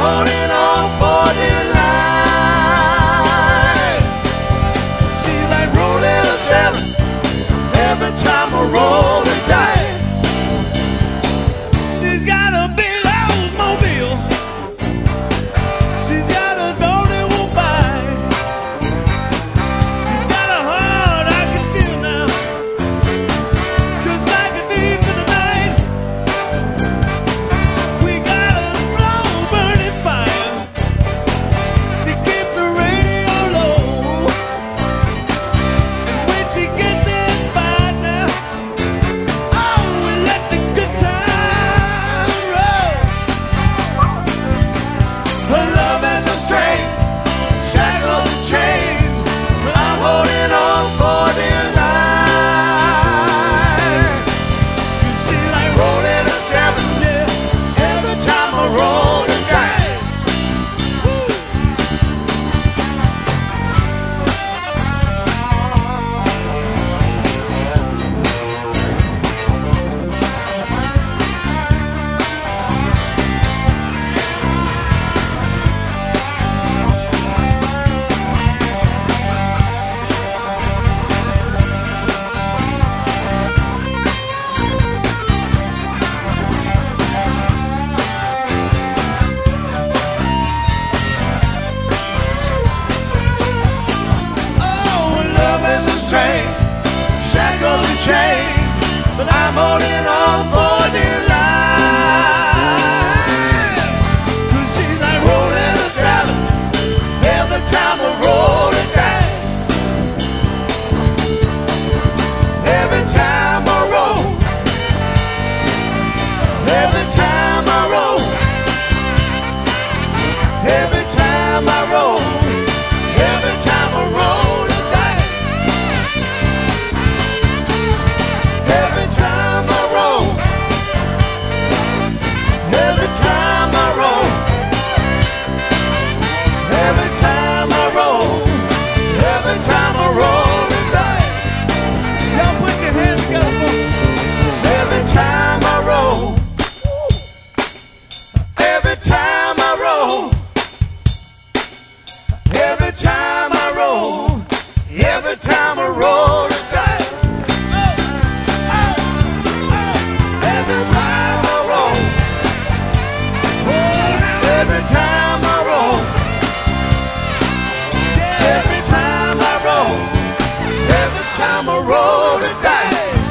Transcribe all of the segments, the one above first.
holding on for dear life. She's like rolling a seven every time I roll the dice. She's got a big Oldsmobile. She's got a door that won't bite. She's got a heart I can feel now, just like a thief in the night. We got a slow burning fire. She keeps the radio low, and when she gets inspired now, oh, we let the good time roll. Her love has no strings, shackles and chains, but I'm holding on for dear life. 'Cause she's like rolling a seven, yeah, every time I roll the dice. Oh, love is a string, shackles and chains, but I'm holding on for dear life. 'Cause she's like rolling a seven every time I roll the dice. Every time I roll, every time I roll, every time I roll, every time I roll the dice. Every time I roll, every time I roll, every time I roll, every time I roll the dice. Y'all put your hands together for me. Every time I roll, every time I roll, every time I roll, every time I roll the dice. Every time I roll, every time I roll, every time I roll, every time I roll the dice.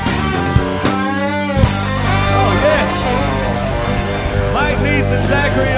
Oh yeah, Mike Neese and Zachary